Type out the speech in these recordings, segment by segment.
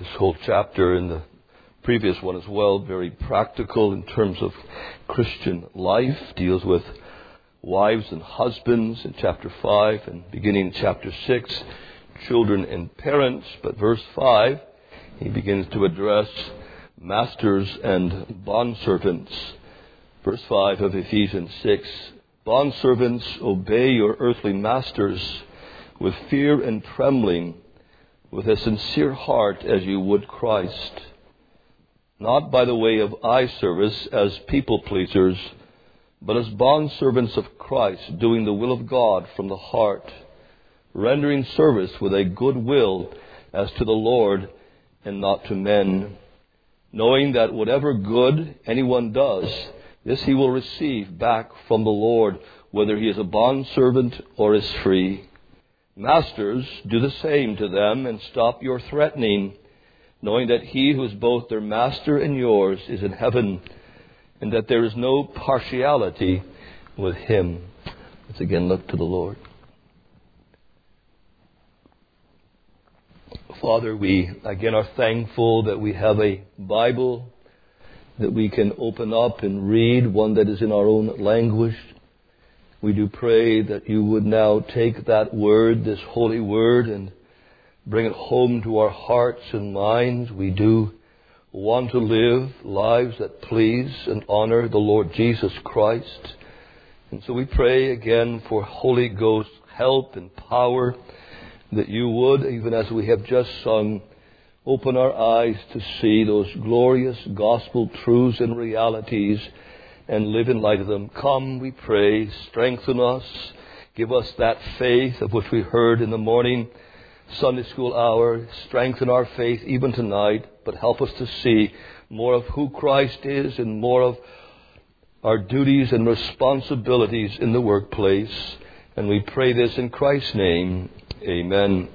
This whole chapter and the previous one as well, very practical in terms of Christian life, deals with wives and husbands in chapter 5 and beginning in chapter 6, children and parents. But verse 5, he begins to address masters and bondservants. Verse 5 of Ephesians 6, bondservants, obey your earthly masters with fear and trembling, with a sincere heart as you would Christ, not by the way of eye service as people pleasers, but as bondservants of Christ, doing the will of God from the heart, rendering service with a good will as to the Lord and not to men, knowing that whatever good anyone does, this he will receive back from the Lord, whether he is a bondservant or is free. Masters, do the same to them and stop your threatening, knowing that he who is both their master and yours is in heaven, and that there is no partiality with him. Let's again look to the Lord. Father, we again are thankful that we have a Bible that we can open up and read, one that is in our own language. We do pray that you would now take that word, this holy word, and bring it home to our hearts and minds. We do want to live lives that please and honor the Lord Jesus Christ. And so we pray again for Holy Ghost help and power, that you would, even as we have just sung, open our eyes to see those glorious gospel truths and realities and live in light of them. Come, we pray, strengthen us. Give us that faith of which we heard in the morning Sunday school hour. Strengthen our faith even tonight, but help us to see more of who Christ is and more of our duties and responsibilities in the workplace. And we pray this in Christ's name. Amen.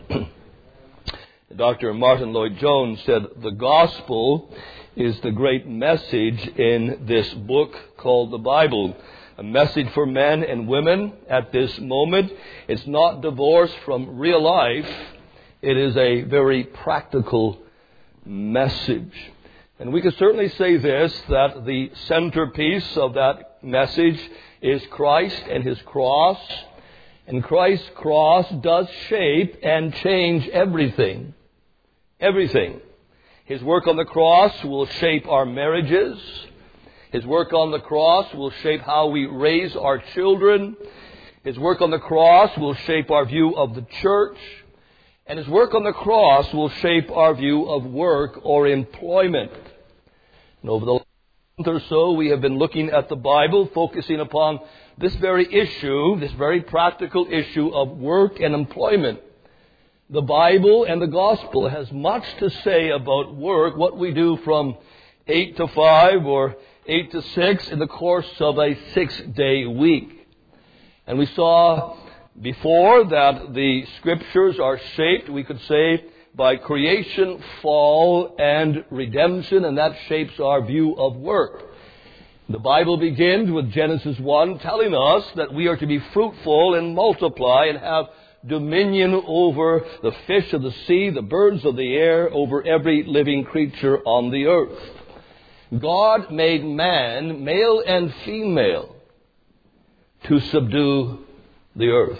Dr. Martin Lloyd-Jones said, the gospel is the great message in this book called the Bible. A message for men and women at this moment. It's not divorced from real life. It is a very practical message. And we can certainly say this, that the centerpiece of that message is Christ and His cross. And Christ's cross does shape and change everything. Everything. His work on the cross will shape our marriages. His work on the cross will shape how we raise our children. His work on the cross will shape our view of the church. And His work on the cross will shape our view of work or employment. And over the last month or so, we have been looking at the Bible, focusing upon this very issue, this very practical issue of work and employment. The Bible and the gospel has much to say about work, what we do from 8 to 5 or 8 to 6 in the course of a 6-day week. And we saw before that the scriptures are shaped, we could say, by creation, fall, and redemption, and that shapes our view of work. The Bible begins with Genesis 1 telling us that we are to be fruitful and multiply and have dominion over the fish of the sea, the birds of the air, over every living creature on the earth. God made man, male and female, to subdue the earth.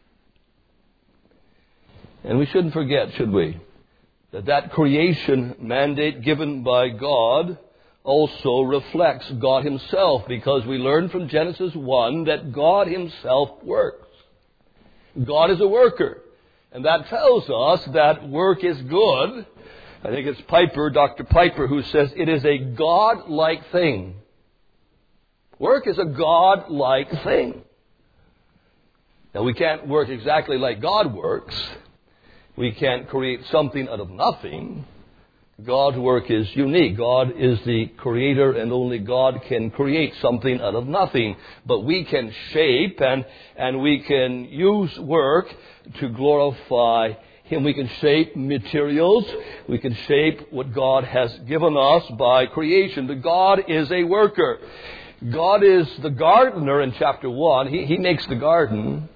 And we shouldn't forget, should we, that creation mandate given by God also reflects God Himself, because we learn from Genesis 1 that God Himself works. God is a worker. And that tells us that work is good. I think it's Piper, Dr. Piper, who says it is a God-like thing. Work is a God-like thing. Now, we can't work exactly like God works. We can't create something out of nothing. God's work is unique. God is the creator, and only God can create something out of nothing. But we can shape and we can use work to glorify Him. We can shape materials. We can shape what God has given us by creation. But God is a worker. God is the gardener in chapter 1. He makes the garden.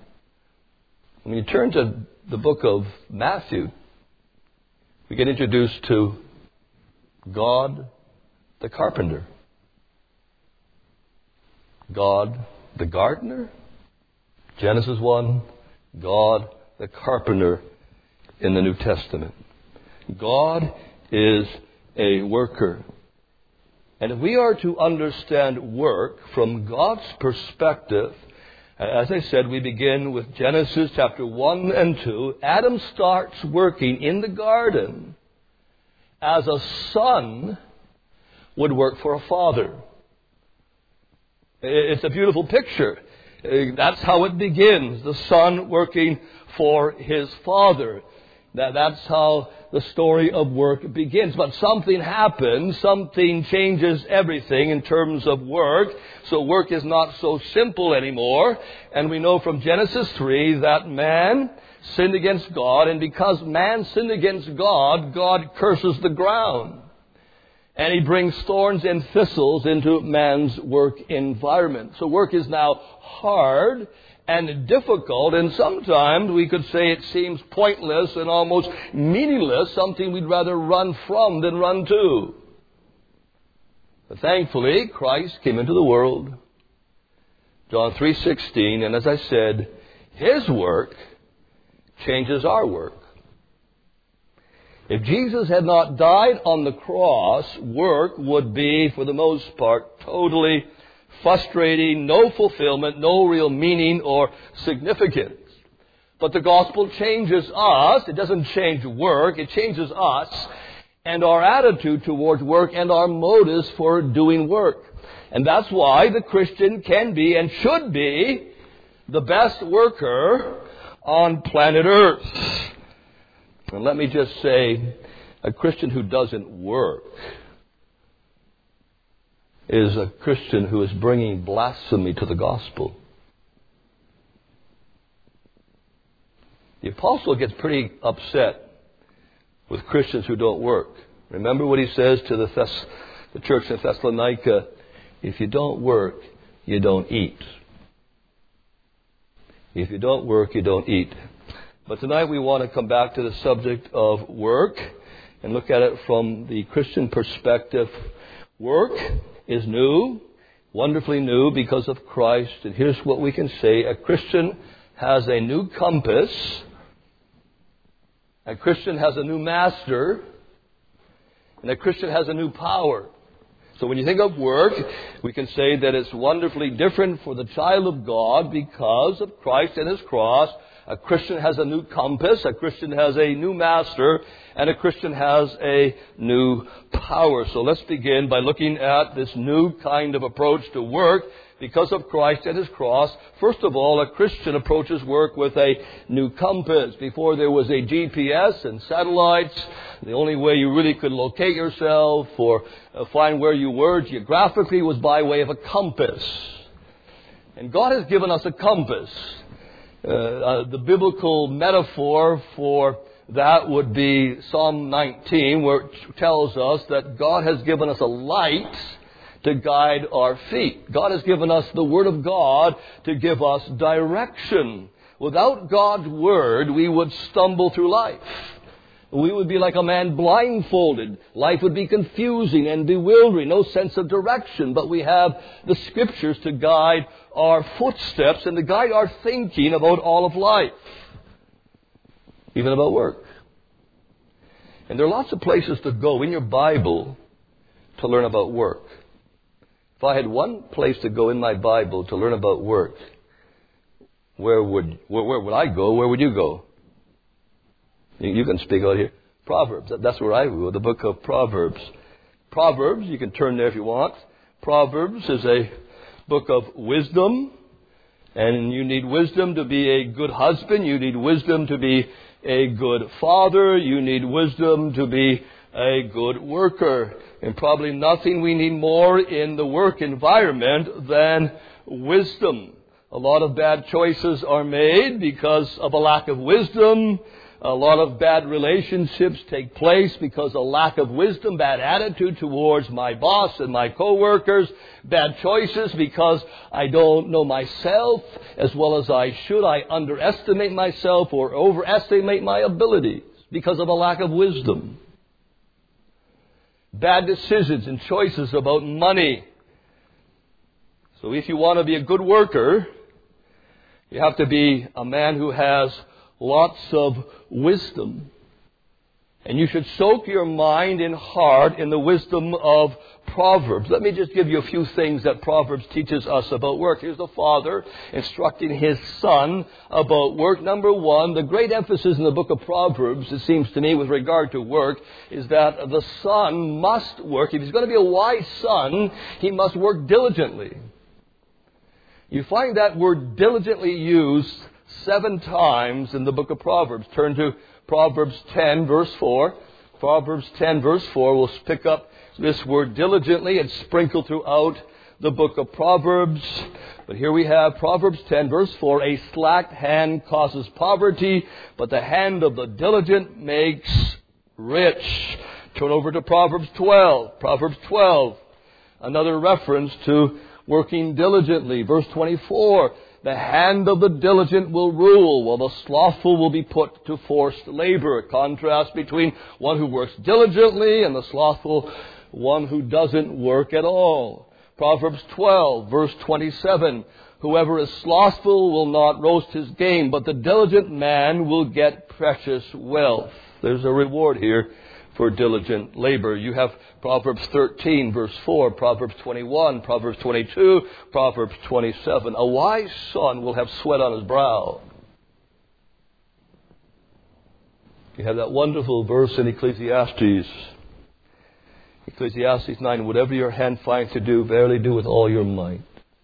When you turn to the book of Matthew, we get introduced to God the carpenter. God the gardener. Genesis 1, God the carpenter in the New Testament. God is a worker. And if we are to understand work from God's perspective, as I said, we begin with Genesis chapter 1 and 2. Adam starts working in the garden as a son would work for a father. It's a beautiful picture. That's how it begins, the son working for his father. That's how the story of work begins. But something happens, something changes everything in terms of work. So work is not so simple anymore. And we know from Genesis 3 that man sinned against God. And because man sinned against God, God curses the ground. And He brings thorns and thistles into man's work environment. So work is now hard and difficult, and sometimes we could say it seems pointless and almost meaningless, something we'd rather run from than run to. But thankfully, Christ came into the world, John 3:16, and as I said, His work changes our work. If Jesus had not died on the cross, work would be, for the most part, totally frustrating, no fulfillment, no real meaning or significance. But the gospel changes us. It doesn't change work. It changes us and our attitude towards work and our motives for doing work. And that's why the Christian can be and should be the best worker on planet Earth. And let me just say, a Christian who doesn't work is a Christian who is bringing blasphemy to the gospel. The apostle gets pretty upset with Christians who don't work. Remember what he says to the church in Thessalonica, if you don't work, you don't eat. If you don't work, you don't eat. But tonight we want to come back to the subject of work and look at it from the Christian perspective. Work is new, wonderfully new because of Christ. And here's what we can say. A Christian has a new compass. A Christian has a new master. And a Christian has a new power. So when you think of work, we can say that it's wonderfully different for the child of God because of Christ and His cross. A Christian has a new compass, a Christian has a new master, and a Christian has a new power. So let's begin by looking at this new kind of approach to work because of Christ and His cross. First of all, a Christian approaches work with a new compass. Before there was a GPS and satellites, the only way you really could locate yourself or find where you were geographically was by way of a compass. And God has given us a compass. The biblical metaphor for that would be Psalm 19, where it tells us that God has given us a light to guide our feet. God has given us the Word of God to give us direction. Without God's Word, we would stumble through life. We would be like a man blindfolded. Life would be confusing and bewildering, no sense of direction. But we have the Scriptures to guide our footsteps and to guide our thinking about all of life, even about work. And there are lots of places to go in your Bible to learn about work. If I had one place to go in my Bible to learn about work, where would I go? Where would you go? You can speak out here. Proverbs. That's where I go, the book of Proverbs. Proverbs, you can turn there if you want. Proverbs is a book of wisdom. And you need wisdom to be a good husband. You need wisdom to be a good father. You need wisdom to be a good worker. And probably nothing we need more in the work environment than wisdom. A lot of bad choices are made because of a lack of wisdom. A lot of bad relationships take place because of lack of wisdom, bad attitude towards my boss and my coworkers, bad choices because I don't know myself as well as I should. I underestimate myself or overestimate my abilities because of a lack of wisdom. bad decisions and choices about money. So if you want to be a good worker, you have to be a man who has lots of wisdom. And you should soak your mind and heart in the wisdom of Proverbs. Let me just give you a few things that Proverbs teaches us about work. Here's the father instructing his son about work. Number one, the great emphasis in the book of Proverbs, it seems to me, with regard to work, is that the son must work. If he's going to be a wise son, he must work diligently. You find that word diligently used 7 times in the book of Proverbs. Turn to Proverbs 10, verse 4. Proverbs 10, verse 4. We'll pick up this word diligently. It's sprinkled throughout the book of Proverbs. But here we have Proverbs 10, verse 4. A slack hand causes poverty, but the hand of the diligent makes rich. Turn over to Proverbs 12. Proverbs 12. Another reference to working diligently. Verse 24. The hand of the diligent will rule, while the slothful will be put to forced labor. A contrast between one who works diligently and the slothful one who doesn't work at all. Proverbs 12, verse 27. Whoever is slothful will not roast his game, but the diligent man will get precious wealth. There's a reward here for diligent labor. You have Proverbs 13, verse 4, Proverbs 21, Proverbs 22, Proverbs 27. A wise son will have sweat on his brow. You have that wonderful verse in Ecclesiastes. Ecclesiastes 9, whatever your hand finds to do, verily do with all your might.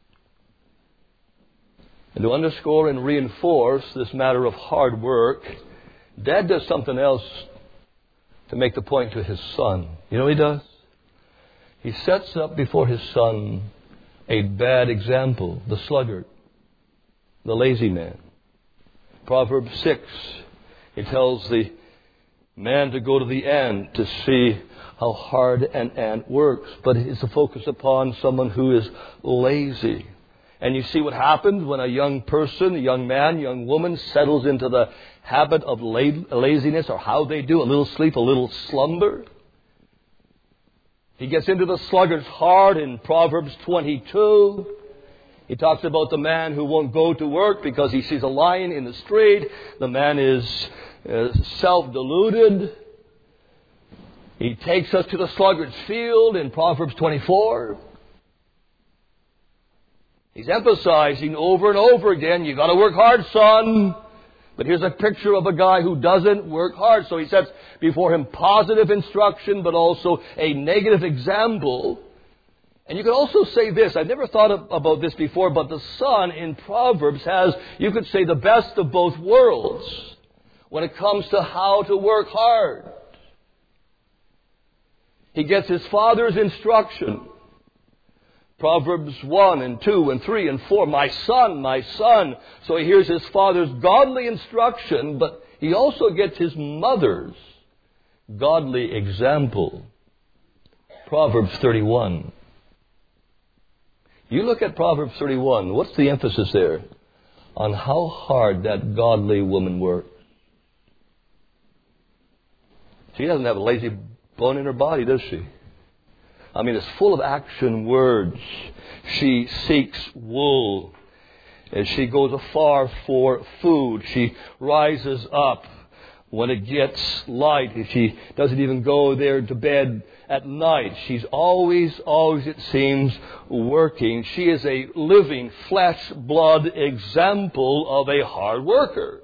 And to underscore and reinforce this matter of hard work, Dad does something else to make the point to his son. You know what he does? He sets up before his son a bad example, the sluggard, the lazy man. Proverbs 6, he tells the man to go to the ant to see how hard an ant works. But it's a focus upon someone who is lazy. And you see what happens when a young person, a young man, young woman settles into the habit of laziness, or how they do, a little sleep, a little slumber. He gets into the sluggard's heart in Proverbs 22. He talks about the man who won't go to work because he sees a lion in the street. The man is self-deluded. He takes us to the sluggard's field in Proverbs 24. He's emphasizing over and over again, you got to work hard, son. But here's a picture of a guy who doesn't work hard. So he sets before him positive instruction, but also a negative example. And you could also say this. I've never thought about this before, but the son in Proverbs has, you could say, the best of both worlds when it comes to how to work hard. He gets his father's instruction. Proverbs 1 and 2 and 3 and 4, my son, my son. So he hears his father's godly instruction, but he also gets his mother's godly example. Proverbs 31. You look at Proverbs 31, what's the emphasis there? On how hard that godly woman works. She doesn't have a lazy bone in her body, does she? I mean, it's full of action words. She seeks wool. And she goes afar for food. She rises up when it gets light. She doesn't even go there to bed at night. She's always, it seems, working. She is a living flesh, blood example of a hard worker.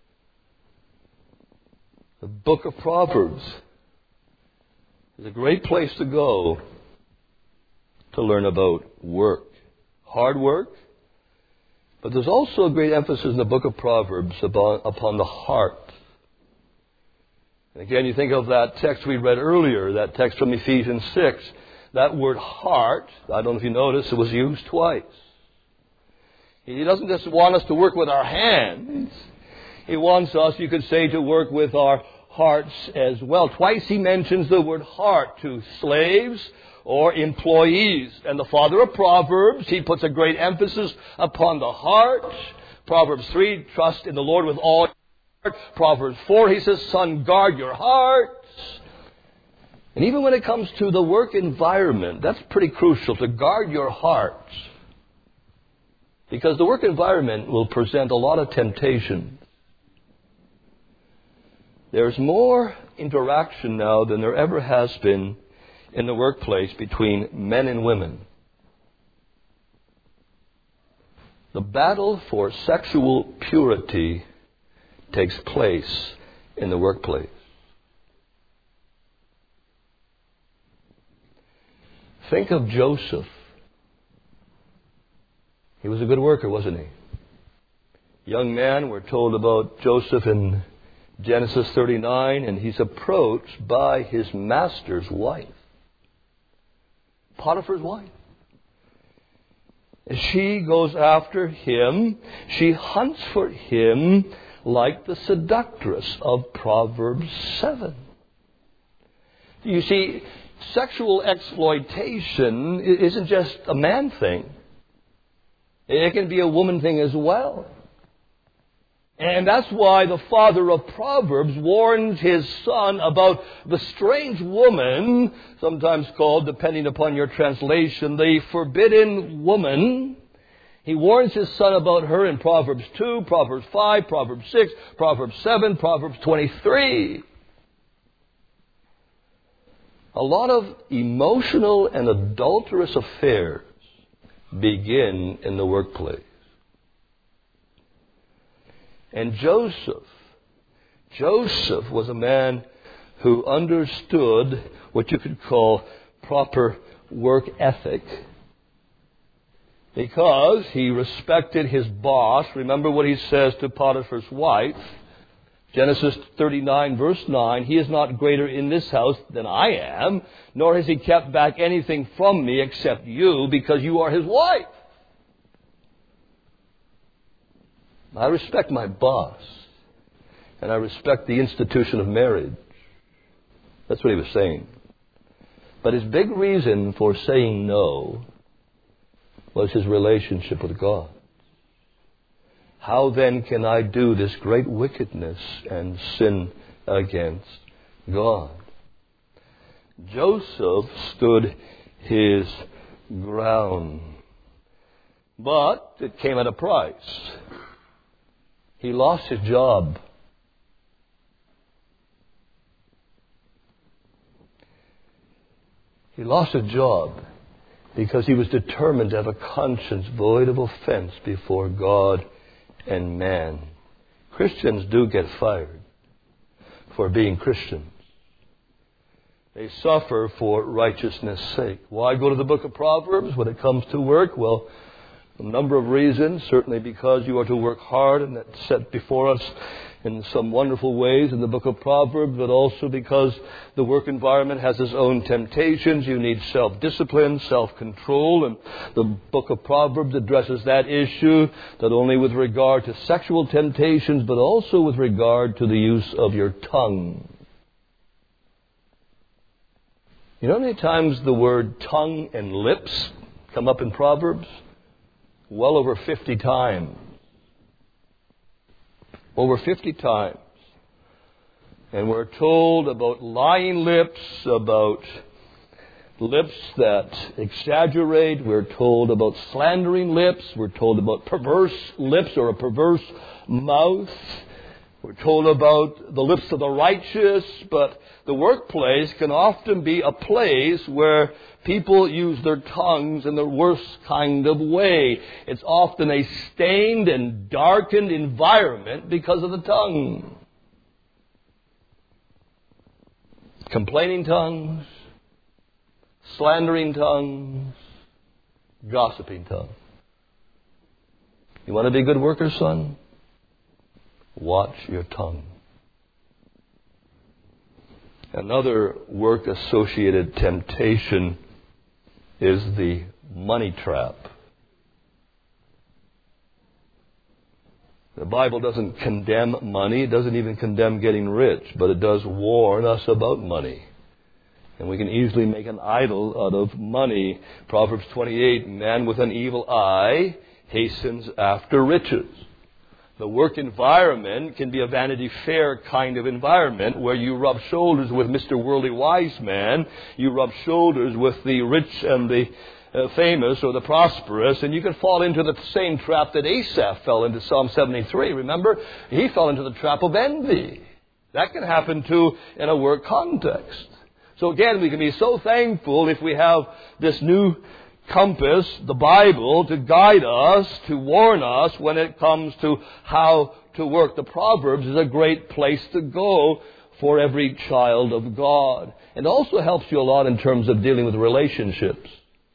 The book of Proverbs is a great place to go to learn about work. Hard work. But there's also a great emphasis in the book of Proverbs upon the heart. And again, you think of that text we read earlier, that text from Ephesians 6. That word heart, I don't know if you noticed, it was used twice. He doesn't just want us to work with our hands. He wants us, you could say, to work with our hearts as well. Twice he mentions the word heart to slaves or employees. And the father of Proverbs, he puts a great emphasis upon the heart. Proverbs 3, trust in the Lord with all your heart. Proverbs 4, he says, son, guard your heart. And even when it comes to the work environment, that's pretty crucial to guard your hearts. Because the work environment will present a lot of temptation. There's more interaction now than there ever has been in the workplace between men and women. The battle for sexual purity takes place in the workplace. Think of Joseph. He was a good worker, wasn't he? Young man, we're told about Joseph in Genesis 39, and he's approached by his master's wife. Potiphar's wife. As she goes after him, she hunts for him like the seductress of Proverbs 7. You see, sexual exploitation isn't just a man thing. It can be a woman thing as well. And that's why the father of Proverbs warns his son about the strange woman, sometimes called, depending upon your translation, the forbidden woman. He warns his son about her in Proverbs 2, Proverbs 5, Proverbs 6, Proverbs 7, Proverbs 23. A lot of emotional and adulterous affairs begin in the workplace. And Joseph was a man who understood what you could call proper work ethic, because he respected his boss. Remember what he says to Potiphar's wife, Genesis 39, verse 9, "He is not greater in this house than I am, nor has he kept back anything from me except you, because you are his wife." I respect my boss, and I respect the institution of marriage. That's what he was saying. But his big reason for saying no was his relationship with God. How then can I do this great wickedness and sin against God? Joseph stood his ground, but it came at a price. He lost his job. He lost his job because he was determined to have a conscience void of offense before God and man. Christians do get fired for being Christians. They suffer for righteousness' sake. Why go to the book of Proverbs when it comes to work? Well, a number of reasons. Certainly because you are to work hard, and that's set before us in some wonderful ways in the book of Proverbs, but also because the work environment has its own temptations. You need self-discipline, self-control, and the book of Proverbs addresses that issue, not only with regard to sexual temptations, but also with regard to the use of your tongue. You know how many times the word tongue and lips come up in Proverbs? Well over 50 times. Over 50 times. And we're told about lying lips, about lips that exaggerate. We're told about slandering lips. We're told about perverse lips or a perverse mouth. We're told about the lips of the righteous, but the workplace can often be a place where people use their tongues in the worst kind of way. It's often a stained and darkened environment because of the tongue. Complaining tongues, slandering tongues, gossiping tongues. You want to be a good worker, son? Watch your tongue. Another work-associated temptation is the money trap. The Bible doesn't condemn money. It doesn't even condemn getting rich, but it does warn us about money. And we can easily make an idol out of money. Proverbs 28, man with an evil eye hastens after riches. The work environment can be a Vanity Fair kind of environment where you rub shoulders with Mr. Worldly Wise Man, you rub shoulders with the rich and the famous or the prosperous, and you can fall into the same trap that Asaph fell into, Psalm 73. Remember, he fell into the trap of envy. That can happen too in a work context. So again, we can be so thankful if we have this new compass, the Bible, to guide us, to warn us when it comes to how to work. The Proverbs is a great place to go for every child of God. It also helps you a lot in terms of dealing with relationships.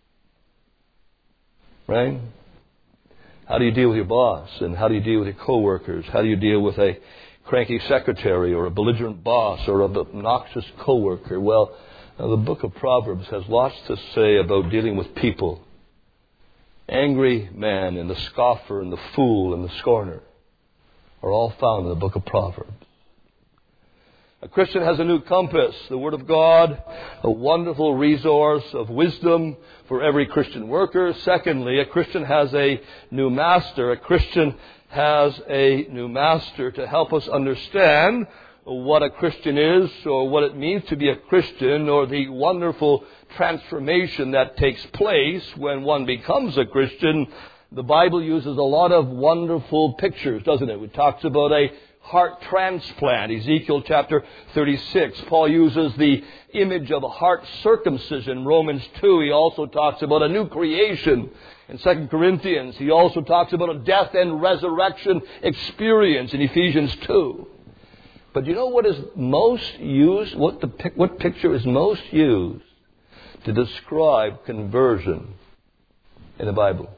Right? How do you deal with your boss? And how do you deal with your coworkers? How do you deal with a cranky secretary or a belligerent boss or an obnoxious coworker? Well, the book of Proverbs has lots to say about dealing with people. Angry man and the scoffer and the fool and the scorner are all found in the book of Proverbs. A Christian has a new compass, the Word of God, a wonderful resource of wisdom for every Christian worker. Secondly, a Christian has a new master. A Christian has a new master to help us understand what a Christian is, or what it means to be a Christian, or the wonderful transformation that takes place when one becomes a Christian. The Bible uses a lot of wonderful pictures, doesn't it? It talks about a heart transplant, Ezekiel chapter 36. Paul uses the image of a heart circumcision, Romans 2. He also talks about a new creation in 2 Corinthians. He also talks about a death and resurrection experience in Ephesians 2. But you know what is most used, what picture is most used to describe conversion in the Bible?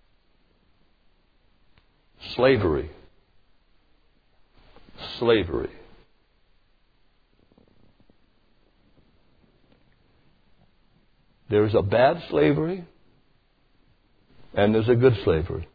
Slavery. Slavery. There's a bad slavery and there's a good slavery.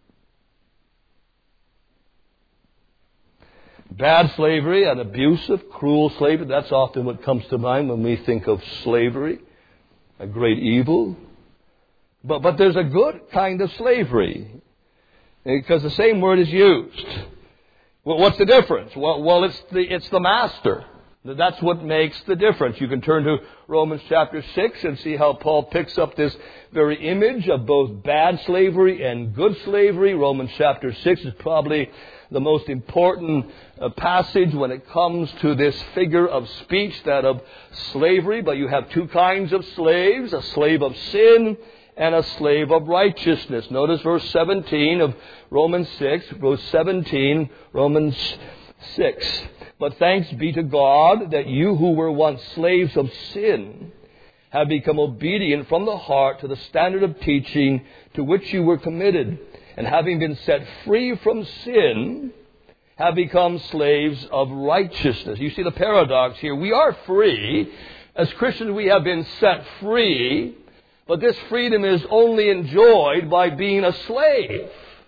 Bad slavery and abusive, cruel slavery, that's often what comes to mind when we think of slavery, a great evil. But there's a good kind of slavery, because the same word is used. Well, what's the difference? Well, it's the master. That's what makes the difference. You can turn to Romans chapter 6 and see how Paul picks up this very image of both bad slavery and good slavery. Romans chapter 6 is probably the most important passage when it comes to this figure of speech, that of slavery. But you have two kinds of slaves, a slave of sin and a slave of righteousness. Notice verse 17 of Romans 6, verse 17, Romans 6. But thanks be to God that you who were once slaves of sin have become obedient from the heart to the standard of teaching to which you were committed. And having been set free from sin, have become slaves of righteousness. You see the paradox here. We are free. As Christians, we have been set free. But this freedom is only enjoyed by being a slave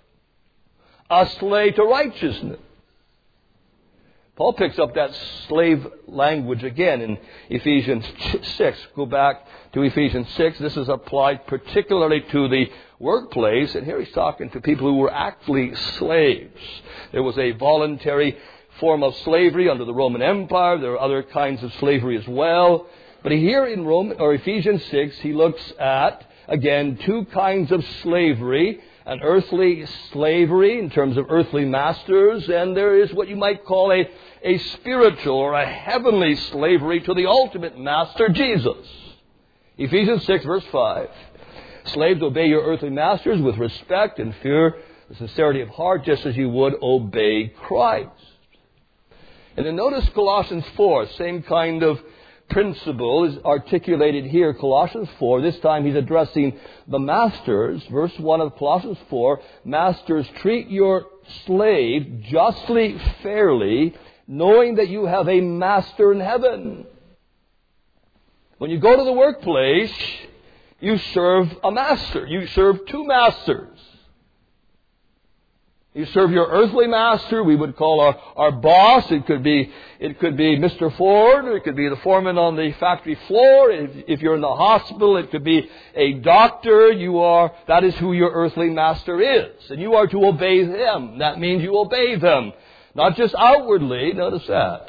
to righteousness. Paul picks up that slave language again in Ephesians 6. Go back to Ephesians 6. This is applied particularly to the workplace. And here he's talking to people who were actually slaves. There was a voluntary form of slavery under the Roman Empire. There are other kinds of slavery as well. But here in Ephesians 6, he looks at, again, two kinds of slavery. An earthly slavery in terms of earthly masters, and there is what you might call a spiritual or a heavenly slavery to the ultimate master, Jesus. Ephesians 6, verse 5. Slaves, obey your earthly masters with respect and fear, the sincerity of heart, just as you would obey Christ. And then notice Colossians 4, same kind of principle is articulated here. Colossians 4, this time he's addressing the masters. Verse 1 of Colossians 4, masters, treat your slave justly, fairly, knowing that you have a master in heaven. When you go to the workplace, you serve a master. You serve two masters. You serve your earthly master, we would call our boss. It could be Mr. Ford, or it could be the foreman on the factory floor. If you're in the hospital, it could be a doctor. That is who your earthly master is. And you are to obey them. That means you obey them. Not just outwardly, notice that.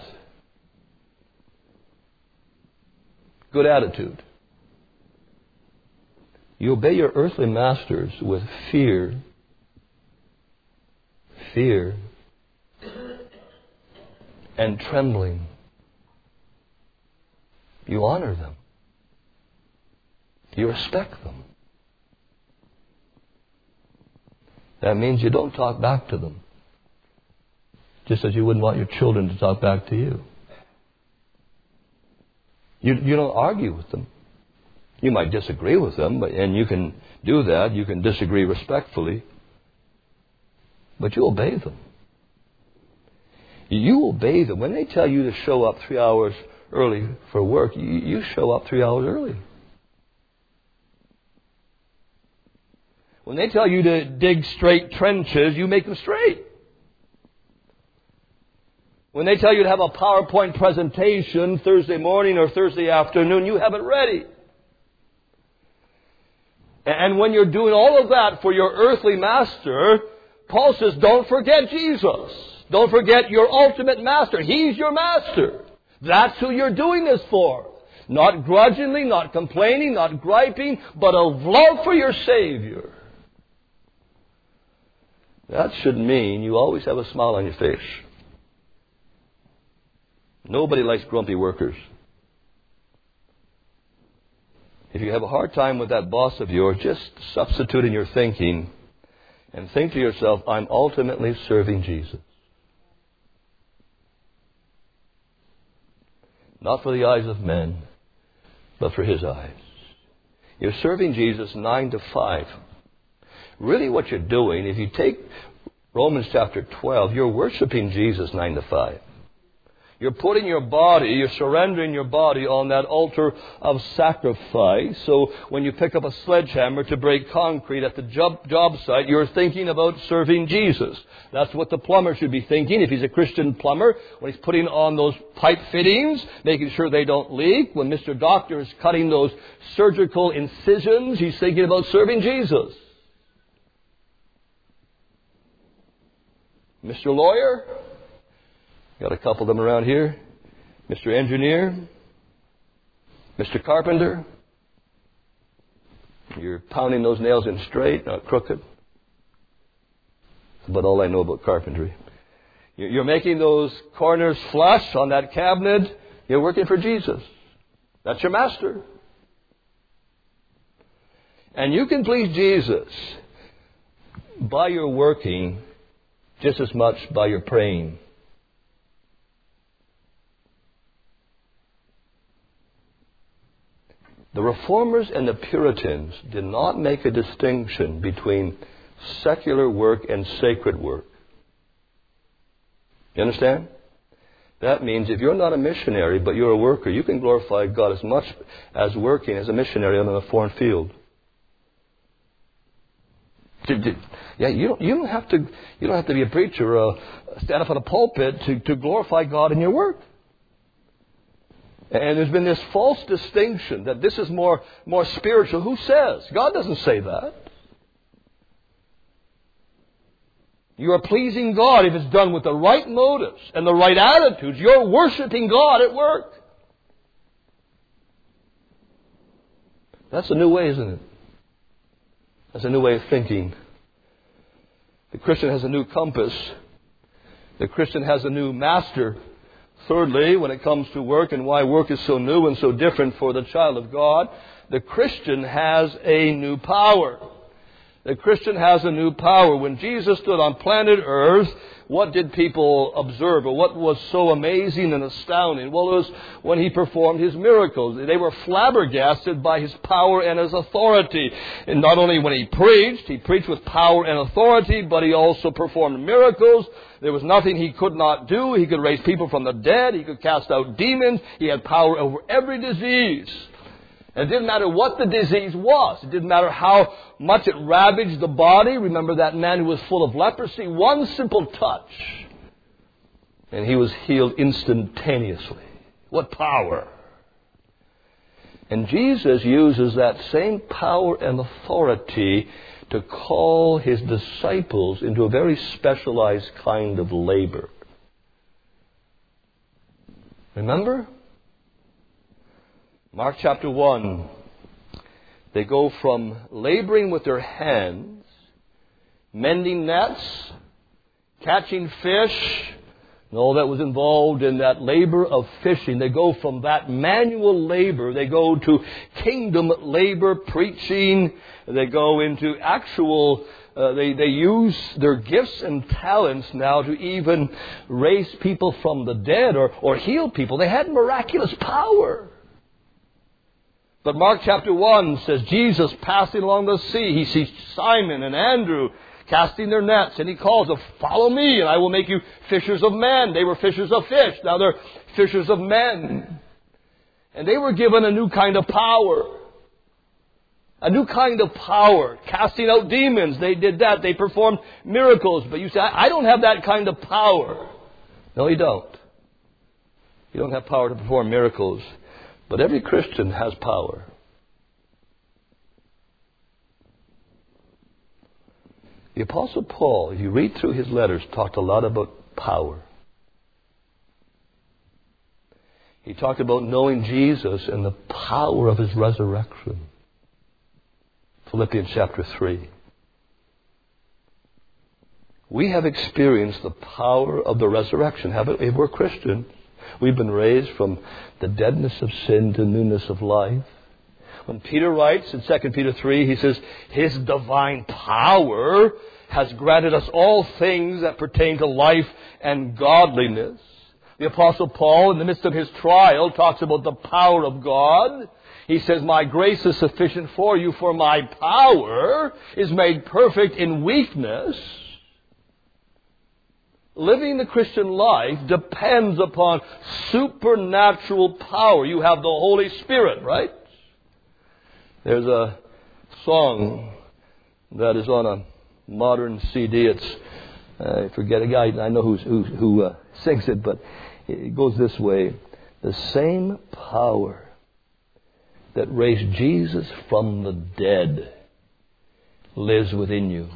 Good attitude. You obey your earthly masters with fear, and trembling. You honor them. You respect them. That means you don't talk back to them, just as you wouldn't want your children to talk back to you. You don't argue with them. You might disagree with them, and you can do that. You can disagree respectfully. But you obey them. You obey them. When they tell you to show up 3 hours early for work, you show up 3 hours early. When they tell you to dig straight trenches, you make them straight. When they tell you to have a PowerPoint presentation Thursday morning or Thursday afternoon, you have it ready. And when you're doing all of that for your earthly master, Paul says, don't forget Jesus. Don't forget your ultimate master. He's your master. That's who you're doing this for. Not grudgingly, not complaining, not griping, but of love for your Savior. That should mean you always have a smile on your face. Nobody likes grumpy workers. If you have a hard time with that boss of yours, just substitute in your thinking and think to yourself, I'm ultimately serving Jesus. Not for the eyes of men, but for His eyes. You're serving Jesus 9 to 5. Really what you're doing, if you take Romans chapter 12, you're worshiping Jesus 9 to 5. You're putting your body, you're surrendering your body on that altar of sacrifice. So when you pick up a sledgehammer to break concrete at the job site, you're thinking about serving Jesus. That's what the plumber should be thinking if he's a Christian plumber. When he's putting on those pipe fittings, making sure they don't leak. When Mr. Doctor is cutting those surgical incisions, he's thinking about serving Jesus. Mr. Lawyer, got a couple of them around here. Mr. Engineer, Mr. Carpenter, you're pounding those nails in straight, not crooked. That's about all I know about carpentry. You're making those corners flush on that cabinet. You're working for Jesus. That's your master. And you can please Jesus by your working just as much by your praying. The Reformers and the Puritans did not make a distinction between secular work and sacred work. You understand? That means if you're not a missionary, but you're a worker, you can glorify God as much as working as a missionary on a foreign field. Yeah, you don't have to be a preacher or stand up on a pulpit to glorify God in your work. And there's been this false distinction that this is more spiritual. Who says? God doesn't say that. You are pleasing God if it's done with the right motives and the right attitudes. You're worshiping God at work. That's a new way, isn't it? That's a new way of thinking. The Christian has a new compass. The Christian has a new master. Thirdly, when it comes to work and why work is so new and so different for the child of God, the Christian has a new power. The Christian has a new power. When Jesus stood on planet Earth, what did people observe? Or what was so amazing and astounding? Well, it was when He performed His miracles. They were flabbergasted by His power and His authority. And not only when He preached with power and authority, but He also performed miracles. There was nothing He could not do. He could raise people from the dead. He could cast out demons. He had power over every disease. And it didn't matter what the disease was. It didn't matter how much it ravaged the body. Remember that man who was full of leprosy? One simple touch, and he was healed instantaneously. What power! And Jesus uses that same power and authority to call His disciples into a very specialized kind of labor. Remember? Mark chapter 1. They go from laboring with their hands, mending nets, catching fish, and all that was involved in that labor of fishing. They go from that manual labor, they go to kingdom labor, preaching. They go into actual, they use their gifts and talents now to even raise people from the dead or heal people. They had miraculous power. But Mark chapter 1 says Jesus passing along the sea. He sees Simon and Andrew casting their nets, and He calls them, "Follow me, and I will make you fishers of men." They were fishers of fish. Now they're fishers of men. And they were given a new kind of power. A new kind of power. Casting out demons. They did that. They performed miracles. But you say, I don't have that kind of power. No, you don't. You don't have power to perform miracles. But every Christian has power. The Apostle Paul, if you read through his letters, talked a lot about power. He talked about knowing Jesus and the power of His resurrection. Philippians chapter 3. We have experienced the power of the resurrection, haven't we? If we're Christians, we've been raised from the deadness of sin to newness of life. When Peter writes in 2 Peter 3, he says, His divine power has granted us all things that pertain to life and godliness. The Apostle Paul, in the midst of his trial, talks about the power of God. He says, "My grace is sufficient for you, for my power is made perfect in weakness." Living the Christian life depends upon supernatural power. You have the Holy Spirit, right? There's a song that is on a modern CD. It's, I forget a guy, I know who sings it, but it goes this way. The same power that raised Jesus from the dead lives within you.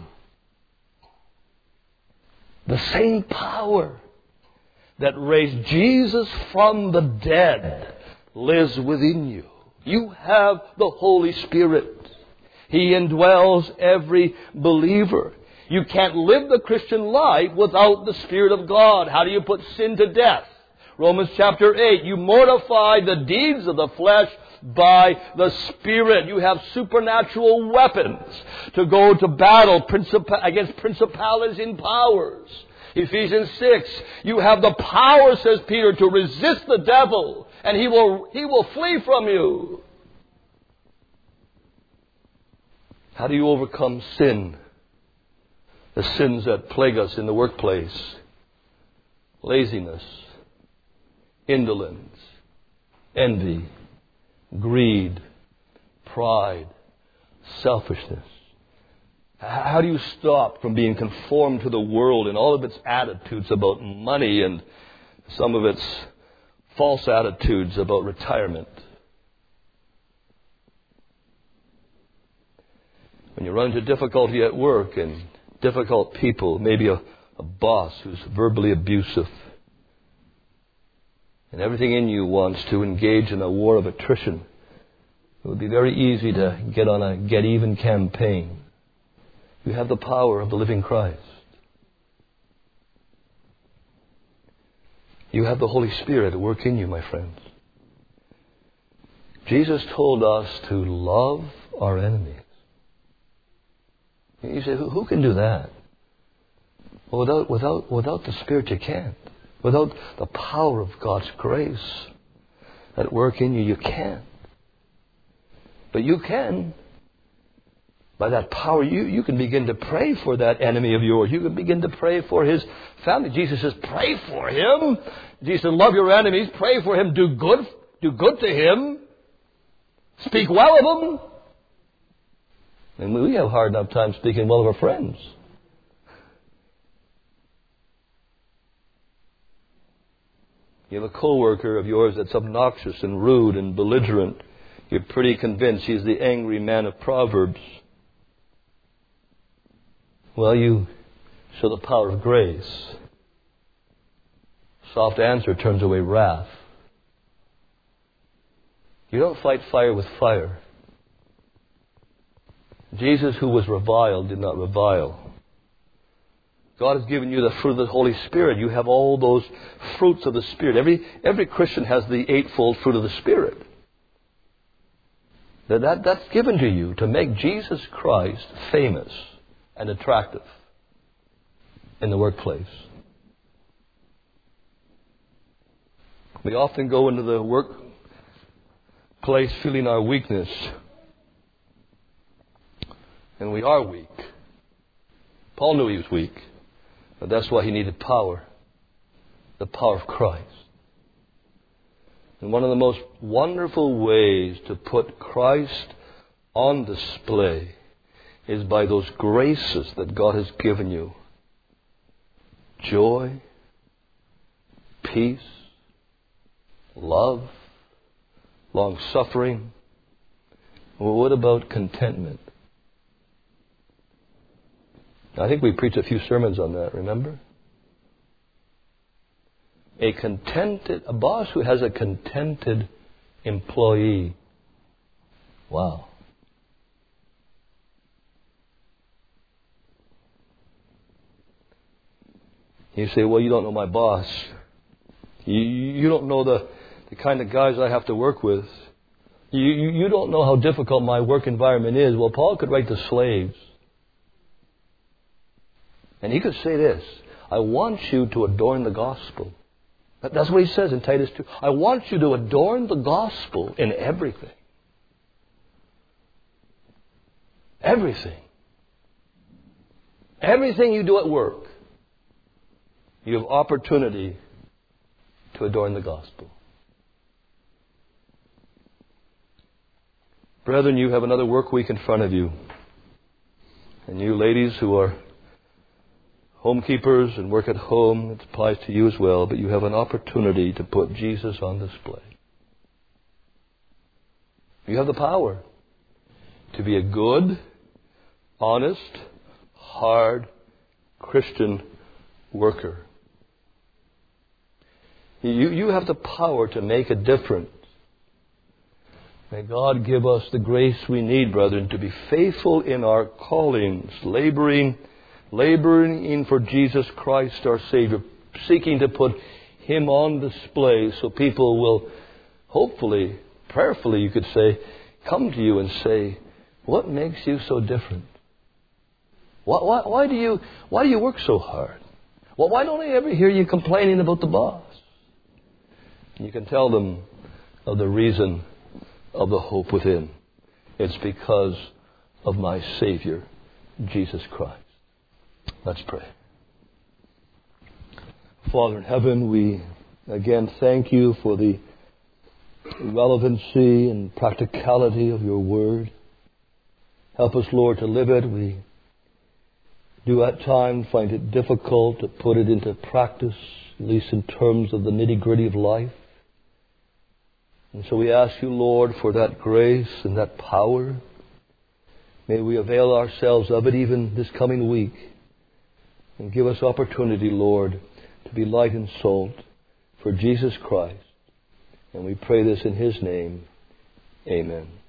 The same power that raised Jesus from the dead lives within you. You have the Holy Spirit. He indwells every believer. You can't live the Christian life without the Spirit of God. How do you put sin to death? Romans chapter 8, you mortify the deeds of the flesh by the Spirit. You have supernatural weapons to go to battle against principalities and powers. Ephesians 6, you have the power, says Peter, to resist the devil, and he will flee from you. How do you overcome sin? The sins that plague us in the workplace. Laziness, indolence, envy, greed, pride, selfishness. How do you stop from being conformed to the world and all of its attitudes about money and some of its false attitudes about retirement? When you run into difficulty at work and difficult people, maybe a boss who's verbally abusive, and everything in you wants to engage in a war of attrition, it would be very easy to get on a get-even campaign. You have the power of the living Christ. You have the Holy Spirit at work in you, my friends. Jesus told us to love our enemies. You say, who can do that? Well, without the Spirit, you can't. Without the power of God's grace at work in you, you can't. But you can. By that power, you can begin to pray for that enemy of yours. You can begin to pray for his family. Jesus says, pray for him. Jesus said, love your enemies. Pray for him. Do good to him. Speak well of them. And we have a hard enough time speaking well of our friends. You have a coworker of yours that's obnoxious and rude and belligerent. You're pretty convinced he's the angry man of Proverbs. Well, you show the power of grace. Soft answer turns away wrath. You don't fight fire with fire. Jesus, who was reviled, did not revile. God has given you the fruit of the Holy Spirit. You have all those fruits of the Spirit. Every Christian has the eightfold fruit of the Spirit. That's given to you to make Jesus Christ famous and attractive in the workplace. We often go into the workplace feeling our weakness. And we are weak. Paul knew he was weak. But that's why he needed power. The power of Christ. And one of the most wonderful ways to put Christ on display is by those graces that God has given you. Joy, peace, love, long-suffering. Well, what about contentment? I think we preached a few sermons on that, remember? A boss who has a contented employee. Wow. You say, well, you don't know my boss. You don't know the kind of guys I have to work with. You don't know how difficult my work environment is. Well, Paul could write to slaves. And he could say this, I want you to adorn the gospel. That's what he says in Titus 2. I want you to adorn the gospel in everything. Everything. Everything you do at work, you have opportunity to adorn the gospel. Brethren, you have another work week in front of you. And you ladies who are homekeepers and work at home, it applies to you as well, but you have an opportunity to put Jesus on display. You have the power to be a good, honest, hard Christian worker. You have the power to make a difference. May God give us the grace we need, brethren, to be faithful in our callings, laboring in for Jesus Christ our Savior, seeking to put Him on display so people will hopefully, prayerfully you could say, come to you and say, what makes you so different? Why do you work so hard? Well, why don't I ever hear you complaining about the boss? You can tell them of the reason of the hope within. It's because of my Savior, Jesus Christ. Let's pray. Father in heaven, we again thank you for the relevancy and practicality of your word. Help us, Lord, to live it. We do at times find it difficult to put it into practice, at least in terms of the nitty-gritty of life. And so we ask you, Lord, for that grace and that power. May we avail ourselves of it even this coming week. And give us opportunity, Lord, to be light and salt for Jesus Christ. And we pray this in His name. Amen.